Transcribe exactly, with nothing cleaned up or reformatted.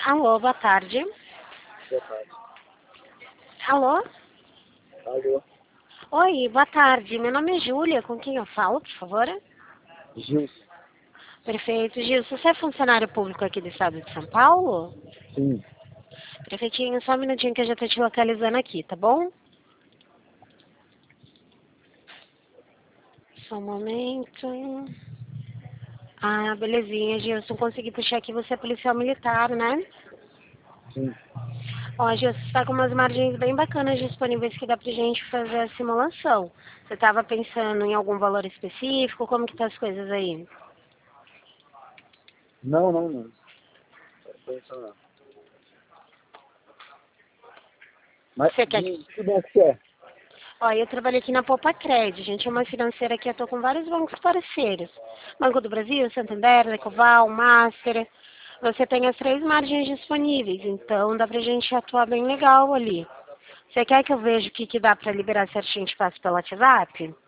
Alô, boa tarde. Boa tarde. Alô? Alô? Oi, boa tarde. Meu nome é Júlia. Com quem eu falo, por favor? Gilson. Perfeito. Gilson, você é funcionário público aqui do estado de São Paulo? Sim. Perfeitinho, só um minutinho que eu já tô te localizando aqui, tá bom? Só um momento. Ah, belezinha, Gilson. Consegui puxar aqui, você é policial militar, né? Sim. Ó, Gilson, você tá com umas margens bem bacanas disponíveis que dá pra gente fazer a simulação. Você tava pensando em algum valor específico? Como que tá as coisas aí? Não, não, não. Não pensa não. Mas Você quer que... de que banco que é? Ó, eu trabalho aqui na Poupa Cred, gente, é uma financeira que eu tô com vários bancos parceiros. Banco do Brasil, Santander, Ecoval, Master. Você tem as três margens disponíveis, então dá pra gente atuar bem legal ali. Você quer que eu veja o que, que dá pra liberar certinho de passo pelo WhatsApp?